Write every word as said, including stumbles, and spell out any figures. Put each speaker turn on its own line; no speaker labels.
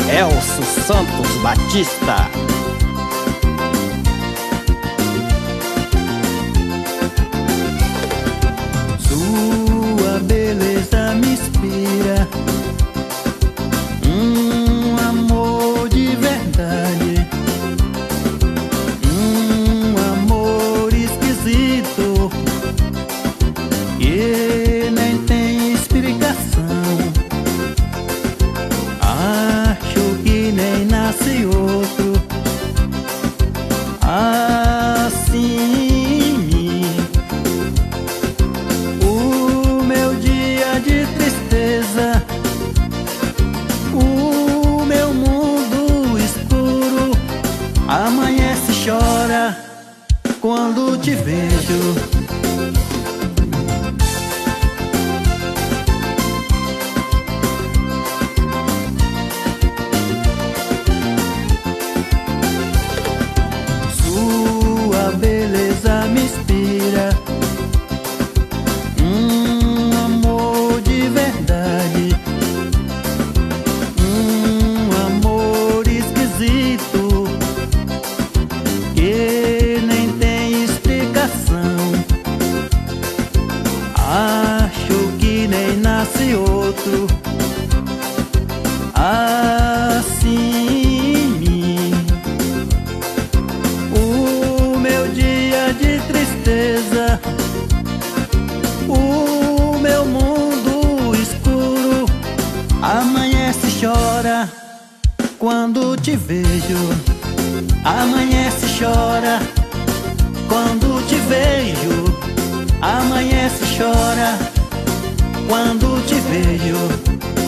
Elcio Santos Batista.
Sua beleza me inspira um amor de verdade, um amor esquisito que nem tem explicação. Acho que nem nasce outro assim. O meu dia de tristeza, o meu mundo escuro, amanhece e chora quando te vejo. Sua beleza me inspira um amor de verdade, um amor esquisito que nem tem explicação. Acho que nem nasce outro assim. O meu dia de tristeza, o meu mundo escuro, amanhece e chora quando te vejo. Amanhece e chora quando te vejo. Amanhece e chora quando te vejo.